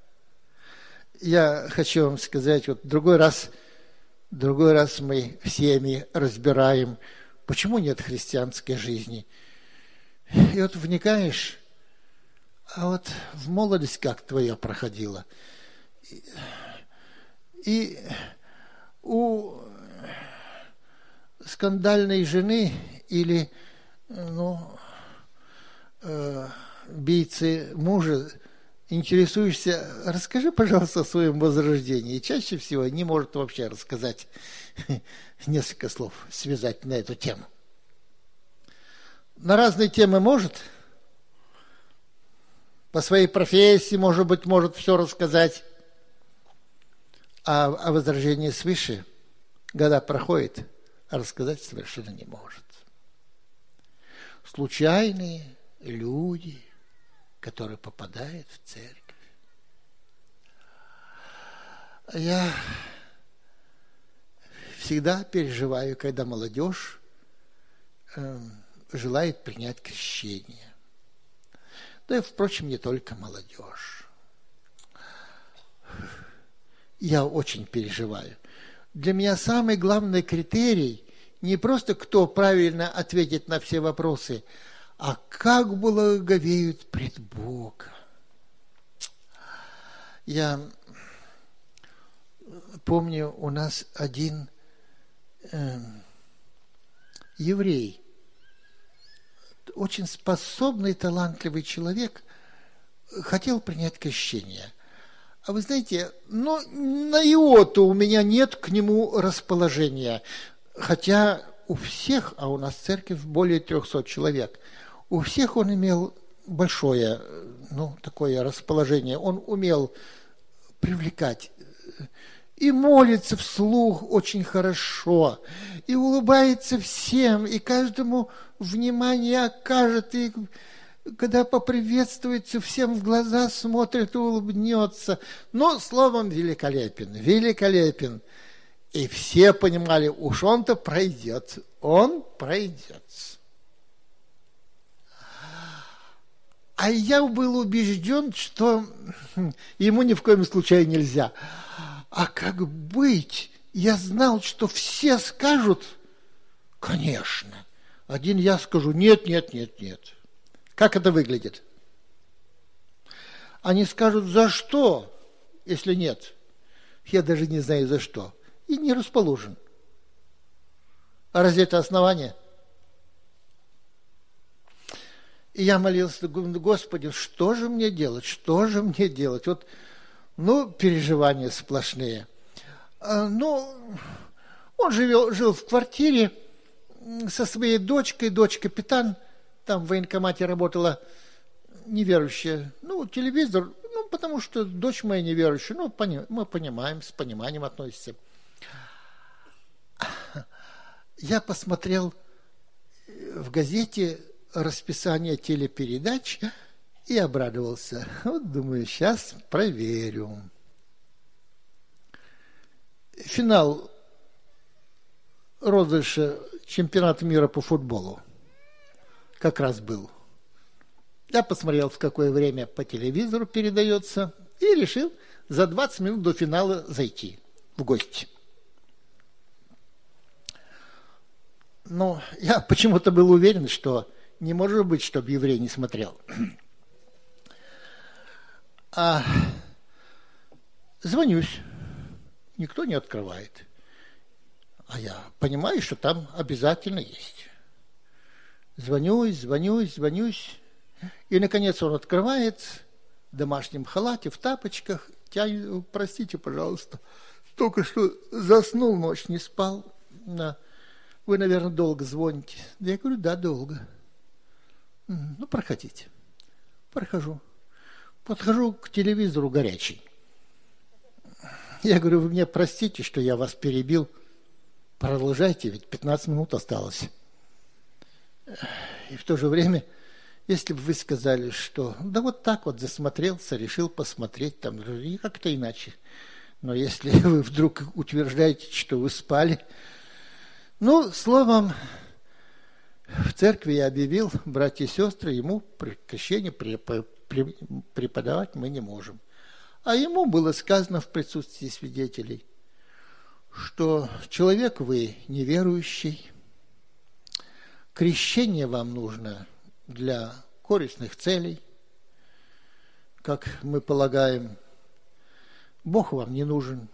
Я хочу вам сказать, вот другой раз, другой раз мы всеми разбираем, почему нет христианской жизни. И вот вникаешь, а вот в молодость как твоя проходила. И, и у скандальной жены или ну, э, бийцы мужа интересуешься, расскажи, пожалуйста, о своем возрождении. И чаще всего не может вообще рассказать несколько слов, связать на эту тему. На разные темы может, по своей профессии, может быть, может все рассказать, а о возрождении свыше года проходит, а рассказать совершенно не может. Случайные люди, которые попадают в церковь. Я всегда переживаю, когда молодежь э, желает принять крещение. Да и, впрочем, не только молодежь. Я очень переживаю. Для меня самый главный критерий не просто кто правильно ответит на все вопросы, а как благоговеют пред Богом. Я помню, у нас один э, еврей, очень способный, талантливый человек, хотел принять крещение. А вы знаете, ну, на иоту у меня нет к нему расположения. Хотя у всех, а у нас церковь более трехсот человек, у всех он имел большое, ну, такое расположение. Он умел привлекать и молится вслух очень хорошо, и улыбается всем, и каждому внимание окажет, и когда поприветствуется, всем в глаза смотрит и улыбнется. Но, словом, великолепен, великолепен. И все понимали, уж он-то пройдет, он пройдет. А я был убежден, что ему ни в коем случае нельзя. А как быть? Я знал, что все скажут, конечно. Один я скажу, нет, нет, нет, нет. Как это выглядит? Они скажут, за что, если нет? Я даже не знаю, за что. И не расположен. А разве это основание? И я молился, Господи, что же мне делать? Что же мне делать? Вот, ну, переживания сплошные. А, ну, он живел, жил в квартире со своей дочкой, дочь капитан, там в военкомате работала неверующая. Ну, телевизор, ну, потому что дочь моя неверующая, ну, пони, мы понимаем, с пониманием относимся. Я посмотрел в газете расписание телепередач и обрадовался. Вот, думаю, сейчас проверю. Финал розыгрыша чемпионата мира по футболу как раз был. Я посмотрел, в какое время по телевизору передается, и решил за двадцать минут до финала зайти в гости. Но я почему-то был уверен, что не может быть, чтобы еврей не смотрел. А звонюсь, никто не открывает. А я понимаю, что там обязательно есть. Звонюсь, звонюсь, звонюсь. И, наконец, он открывает в домашнем халате, в тапочках. Тянет, простите, пожалуйста, только что заснул, ночь не спал. Вы, наверное, долго звоните. Да я говорю, да, долго. Ну, проходите. Прохожу. Подхожу к телевизору горячий. Я говорю, вы мне простите, что я вас перебил. Продолжайте, ведь пятнадцать минут осталось. И в то же время, если бы вы сказали, что да вот так вот засмотрелся, решил посмотреть там, и как-то иначе. Но если вы вдруг утверждаете, что вы спали, ну, словом, в церкви я объявил, братья и сестры, ему крещение преподавать мы не можем. А ему было сказано в присутствии свидетелей, что человек вы неверующий, крещение вам нужно для корыстных целей, как мы полагаем, Бог вам не нужен.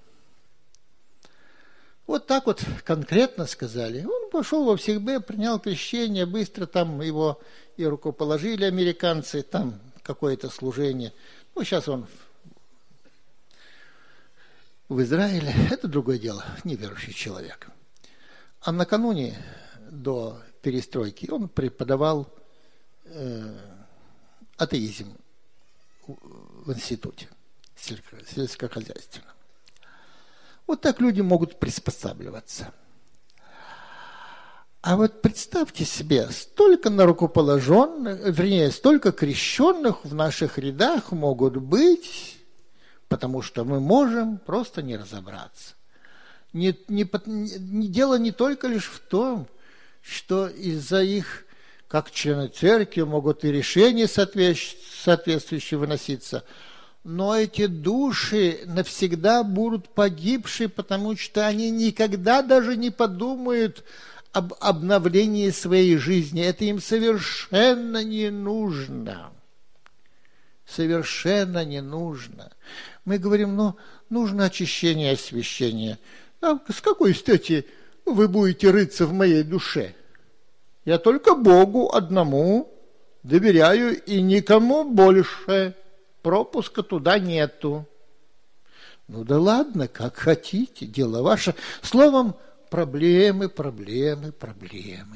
Вот так вот конкретно сказали. Он пошел во всех Б, принял крещение, быстро там его и рукоположили американцы, там какое-то служение. Ну, сейчас он в Израиле, это другое дело, неверующий человек. А накануне, до перестройки, он преподавал э, атеизм в институте сельскохозяйственном. Вот так люди могут приспосабливаться. А вот представьте себе, столько нарукоположенных, вернее, столько крещенных в наших рядах могут быть, потому что мы можем просто не разобраться. Не, не, не, дело не только лишь в том, что из-за их, как члены церкви, могут и решения соответствующие выноситься, но эти души навсегда будут погибшие, потому что они никогда даже не подумают об обновлении своей жизни. Это им совершенно не нужно. Совершенно не нужно. Мы говорим, ну, нужно очищение и освящение. А с какой стати вы будете рыться в моей душе? Я только Богу одному доверяю и никому больше. Пропуска туда нету. Ну да ладно, как хотите, дело ваше. Словом, проблемы, проблемы, проблемы.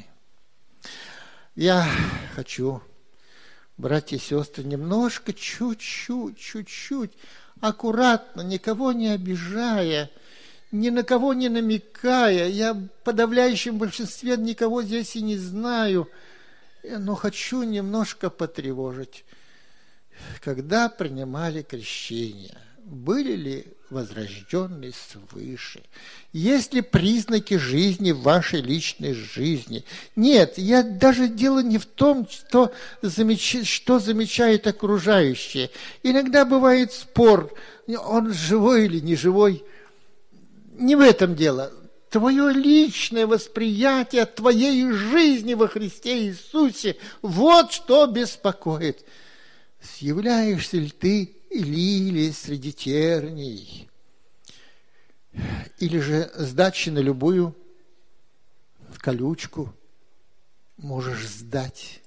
Я хочу, братья и сестры, немножко, чуть-чуть, чуть-чуть, аккуратно, никого не обижая, ни на кого не намекая. Я в подавляющем большинстве никого здесь и не знаю, но хочу немножко потревожить. Когда принимали крещение, были ли возрожденные свыше? Есть ли признаки жизни в вашей личной жизни? Нет, я даже дело не в том, что, замеч... что замечают окружающие. Иногда бывает спор, он живой или не живой. Не в этом дело. Твое личное восприятие твоей жизни во Христе Иисусе, вот что беспокоит. Являешься ли ты лилией среди терней, или же сдачи на любую колючку можешь сдать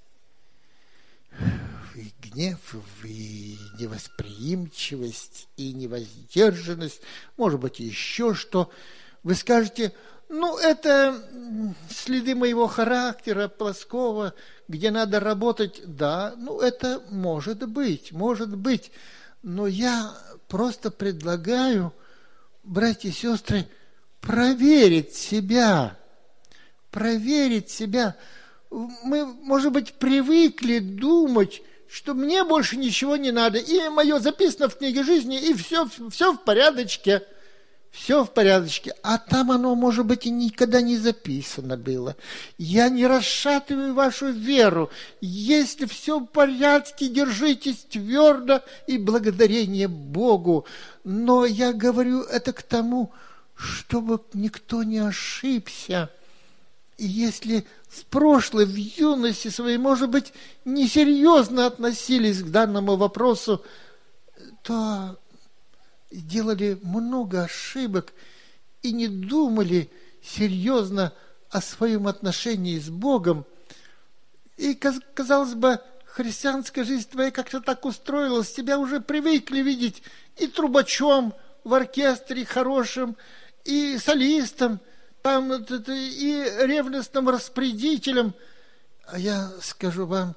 и гнев, и невосприимчивость, и невоздержанность, может быть, еще что. Вы скажете, ну, это следы моего характера плоского, где надо работать. Да, ну, это может быть, может быть. Но я просто предлагаю, братья и сестры, проверить себя. Проверить себя. Мы, может быть, привыкли думать, что мне больше ничего не надо. И мое записано в книге жизни, и все, все в порядочке. Все в порядочке, а там оно, может быть, и никогда не записано было. Я не расшатываю вашу веру. Если все в порядке, держитесь твердо и благодарение Богу. Но я говорю это к тому, чтобы никто не ошибся. И если в прошлой, в юности своей, может быть, несерьезно относились к данному вопросу, то делали много ошибок и не думали серьезно о своем отношении с Богом. И, казалось бы, христианская жизнь твоя как-то так устроилась, тебя уже привыкли видеть и трубачом в оркестре хорошим, и солистом, там, и ревностным распорядителем. А я скажу вам,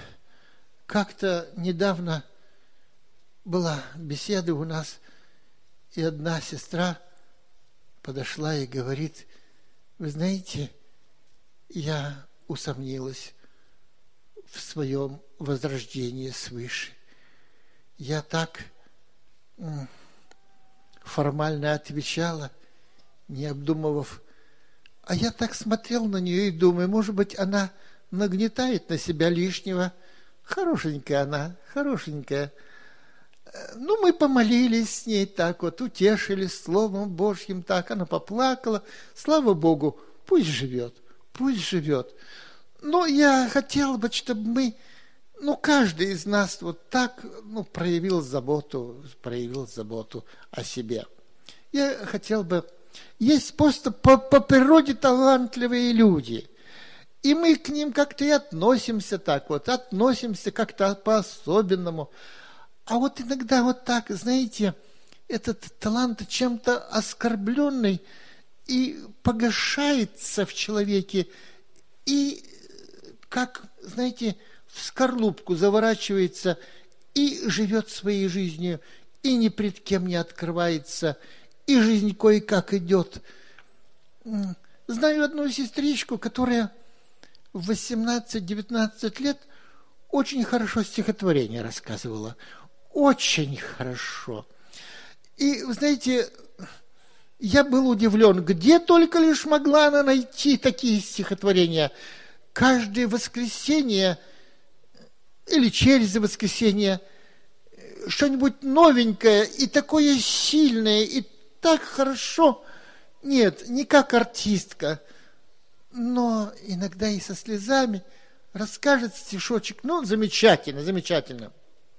как-то недавно была беседа у нас, И одна сестра подошла и говорит: вы знаете, я усомнилась в своем возрождении свыше. Я так формально отвечала, не обдумывав. А я так смотрел на нее и думаю, может быть, она нагнетает на себя лишнего. Хорошенькая она, хорошенькая. Ну, мы помолились с ней так вот, утешились Словом Божьим так. Она поплакала. Слава Богу, пусть живет, пусть живет. Но я хотела бы, чтобы мы, ну, каждый из нас вот так, ну, проявил заботу, проявил заботу о себе. Я хотел бы... Есть просто по, по природе талантливые люди. И мы к ним как-то и относимся так вот, относимся как-то по-особенному. А вот иногда вот так, знаете, этот талант чем-то оскорбленный и погашается в человеке, и как, знаете, в скорлупку заворачивается и живет своей жизнью, и ни пред кем не открывается, и жизнь кое-как идет. Знаю одну сестричку, которая в восемнадцать-девятнадцать лет очень хорошо стихотворение рассказывала. Очень хорошо. И, вы знаете, я был удивлен, где только лишь могла она найти такие стихотворения. Каждое воскресенье или через воскресенье что-нибудь новенькое и такое сильное, и так хорошо. Нет, не как артистка, но иногда и со слезами расскажет стишочек. Ну, замечательно, замечательно.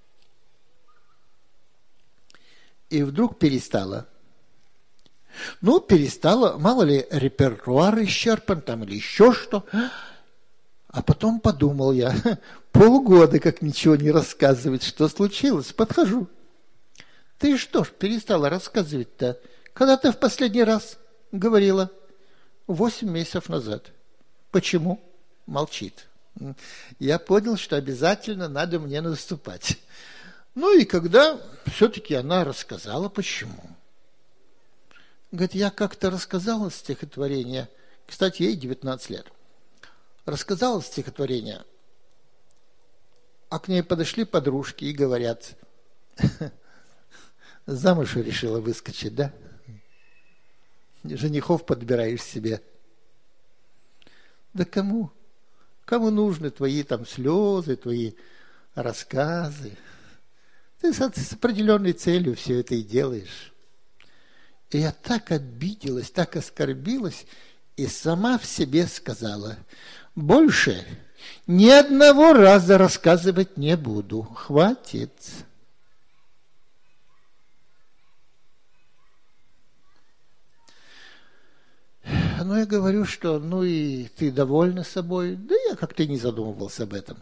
И вдруг перестала. Ну, перестала, мало ли, репертуар исчерпан там или еще что. А потом подумал я, полгода как ничего не рассказывает, что случилось. Подхожу. Ты что ж перестала рассказывать-то? Когда ты в последний раз говорила? Восемь месяцев назад. Почему? Молчит. Я понял, что обязательно надо мне наступать. Ну и когда все-таки она рассказала, почему. Говорит, я как-то рассказала стихотворение, кстати, ей девятнадцать лет, рассказала стихотворение, а к ней подошли подружки и говорят, замуж решила выскочить, да? Женихов подбираешь себе. Да кому? Кому нужны твои там слезы, твои рассказы? Ты с, с определенной целью все это и делаешь. И я так обиделась, так оскорбилась, и сама в себе сказала, больше ни одного раза рассказывать не буду, хватит. Ну, я говорю, что ну и ты довольна собой. Да я как-то не задумывался об этом.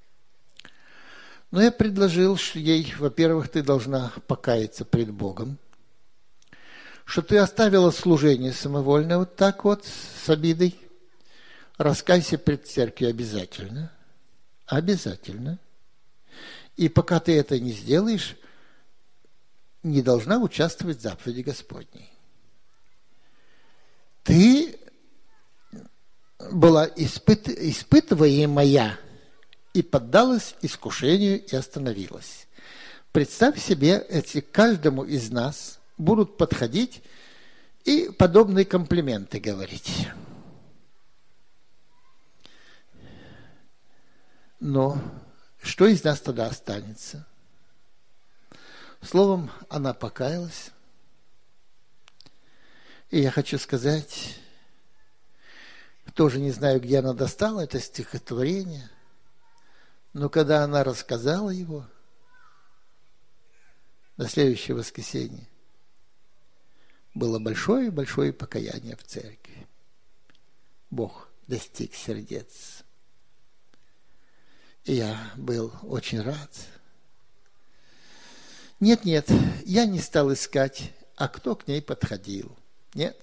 Но я предложил что ей, во-первых, ты должна покаяться пред Богом, что ты оставила служение самовольно вот так вот, с обидой. Раскайся пред церковью обязательно. Обязательно. И пока ты это не сделаешь, не должна участвовать в заповеди Господней. Ты была испыт... испытываемая и поддалась искушению и остановилась. Представь себе, если каждому из нас будут подходить и подобные комплименты говорить. Но что из нас тогда останется? Словом, она покаялась. И я хочу сказать, тоже не знаю, где она достала это стихотворение, но когда она рассказала его на следующее воскресенье, было большое-большое покаяние в церкви. Бог достиг сердец. И я был очень рад. Нет-нет, я не стал искать, а кто к ней подходил. Нет.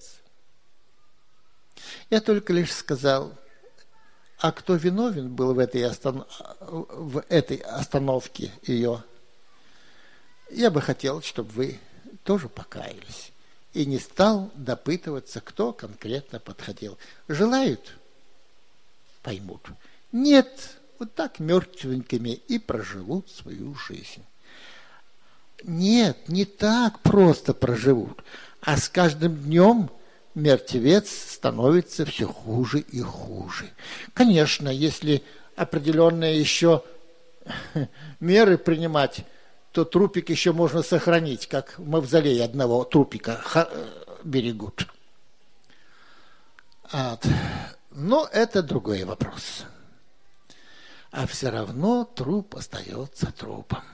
Я только лишь сказал, а кто виновен был в этой, остан... в этой остановке ее, я бы хотел, чтобы вы тоже покаялись. И не стал допытываться, кто конкретно подходил. Желают – поймут. Нет, вот так мертвенькими и проживут свою жизнь. Нет, не так просто проживут, а с каждым днем мертвец становится все хуже и хуже. Конечно, если определенные еще меры принимать, то трупик еще можно сохранить, как в мавзолее одного трупика берегут. Вот. Но это другой вопрос. А все равно труп остается трупом.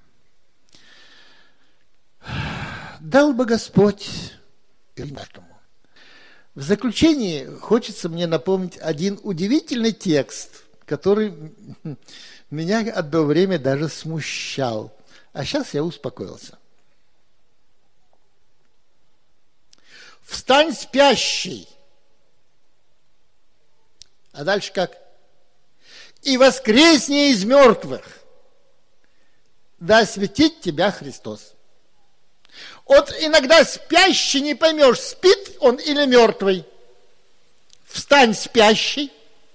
Дал бы Господь этому. В заключении хочется мне напомнить один удивительный текст, который меня одно время даже смущал. А сейчас я успокоился. «Встань, спящий!» А дальше как? «И воскресни из мертвых, да осветит тебя Христос». Вот иногда спящий не поймешь, спит он или мертвый. «Встань, спящий».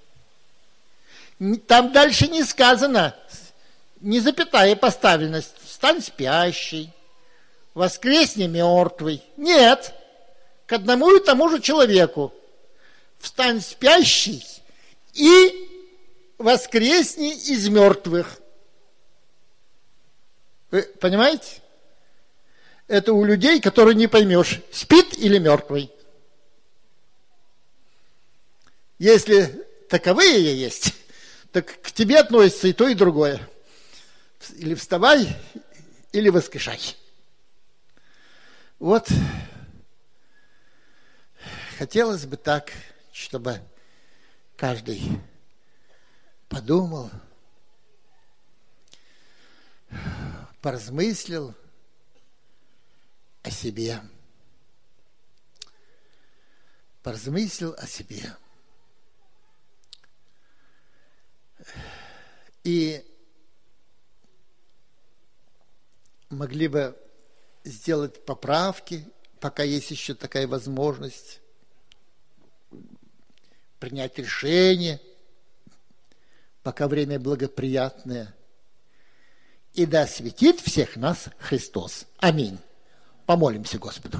Там дальше не сказано, не запятая поставлена. «Встань, спящий», «воскресни, мертвый». Нет, к одному и тому же человеку. «Встань, спящий» и «воскресни из мертвых». Вы понимаете? Это у людей, которые не поймешь, спит или мертвый. Если таковые есть, так к тебе относится и то, и другое. Или вставай, или воскрешай. Вот хотелось бы так, чтобы каждый подумал, поразмыслил о себе. Поразмыслил о себе. И могли бы сделать поправки, пока есть еще такая возможность, принять решение, пока время благоприятное. И да осветит всех нас Христос. Аминь. Помолимся Господу.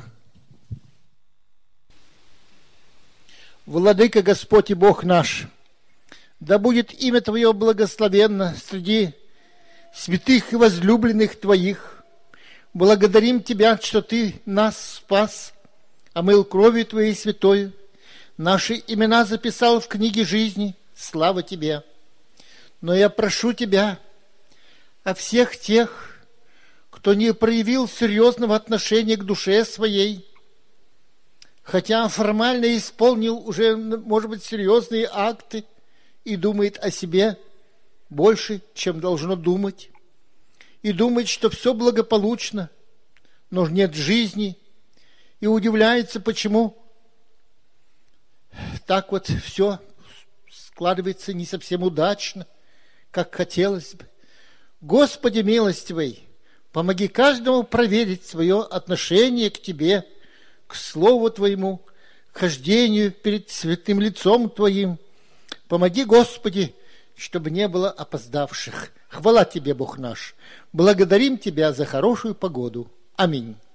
Владыка Господь и Бог наш, да будет имя Твое благословенно среди святых и возлюбленных Твоих. Благодарим Тебя, что Ты нас спас, омыл кровью Твоей святой, наши имена записал в книге жизни. Слава Тебе! Но я прошу Тебя о всех тех, кто не проявил серьезного отношения к душе своей, хотя формально исполнил уже, может быть, серьезные акты и думает о себе больше, чем должно думать, и думает, что все благополучно, но нет жизни, и удивляется, почему так вот все складывается не совсем удачно, как хотелось бы. Господи милостивый, помоги каждому проверить свое отношение к Тебе, к Слову Твоему, к хождению перед святым лицом Твоим. Помоги, Господи, чтобы не было опоздавших. Хвала Тебе, Бог наш. Благодарим Тебя за хорошую погоду. Аминь.